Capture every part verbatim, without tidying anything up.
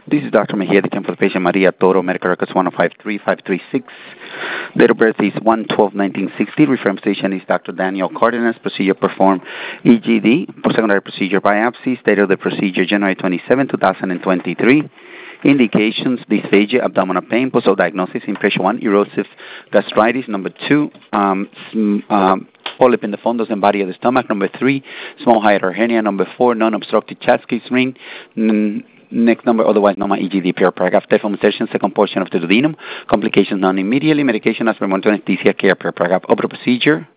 This is Doctor Mejia, the for the patient Maria Toro, medical records one oh five three five three six. Date of birth is one twelve nineteen sixty. Reference patient is Doctor Daniel Cardenas. Procedure performed E G D, post-secondary procedure biopsy. Date of the procedure January twenty-seventh, twenty twenty-three. Indications: dysphagia, abdominal pain. Post diagnosis: impression one, erosive gastritis. Number two, um, um, polyp in the fundus and body of the stomach. Number three, small hiatal hernia. Number four, non-obstructive Chasky ring. N- Next number, otherwise known as E G D, pure paragraph. Typhoon insertion, second portion of the duodenum. Complications non immediately. Medication as per monitor anesthesia care, pure paragraph. Opera procedure.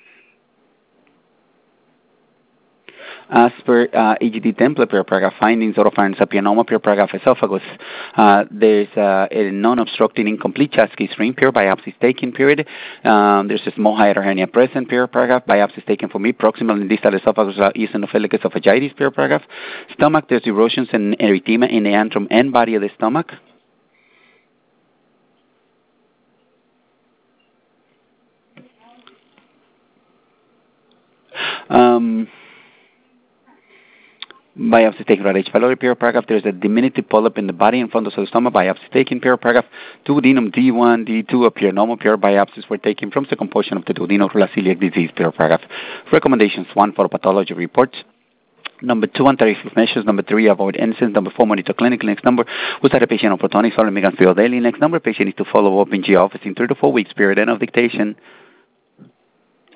As per uh, E G D template, pure paragraph findings, oropharynx sapionoma, pure paragraph esophagus. Uh, there's uh, a non-obstructing incomplete Chasky ring, pure biopsy taken, period. Um, there's a small hiatal hernia present, pure paragraph. Biopsy taken for me, proximal and distal esophagus, uh, eosinophilic esophagitis, pure paragraph. Stomach, there's erosions and erythema in the antrum and body of the stomach. Um... Biopsy taken right H. pylori, pure paragraph. There's a diminutive polyp in the body in front of the stomach. Biopsy taken, pure paragraph. Duodenum D one, D two appear normal. Pure biopsies were taken from second portion of the duodenocoliac disease, pure paragraph. Recommendations: one, photopathology reports. Number two, anti-reflux measures. Number three, avoid N SAIDs. Number four, monitor clinic. Next number, was that a patient on Protonix or Megan Field daily? Next number, patient needs to follow up in G office in three to four weeks, period. End of dictation.